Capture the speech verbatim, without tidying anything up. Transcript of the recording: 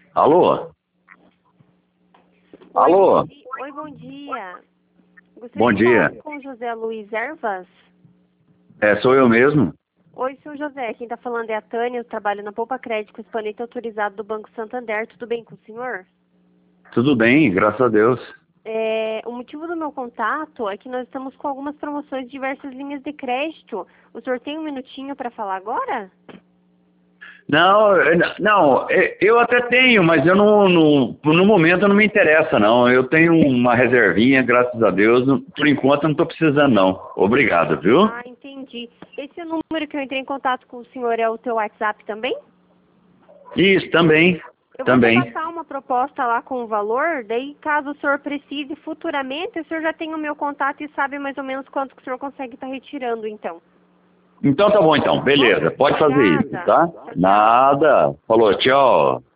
Alô? Oi, Alô? bom dia. Oi, bom dia. Gostaria Bom de dia. falar com o José Luiz Ervas. É, sou eu mesmo. Oi, senhor José. Quem está falando é a Tânia. Eu trabalho na Poupa Crédito com exponente autorizado do Banco Santander. Tudo bem com o senhor? Tudo bem, graças a Deus. É, o motivo do meu contato é que nós estamos com algumas promoções de diversas linhas de crédito. O senhor tem um minutinho para falar agora? Não, é, não, é, eu até tenho, mas eu não, não, no momento não me interessa, não. Eu tenho uma reservinha, graças a Deus. não- Por enquanto eu não estou precisando, não. Obrigado, viu? Ah, entendi. Esse número que eu entrei em contato com o senhor é o teu WhatsApp também? Isso, também. Eu vou te Também. passar uma proposta lá com o valor, daí caso o senhor precise futuramente, o senhor já tem o meu contato e sabe mais ou menos quanto que o senhor consegue estar retirando, então. Então tá bom, então. Beleza, pode fazer isso, Obrigada. tá? Tchau, tchau. Nada. Falou, tchau.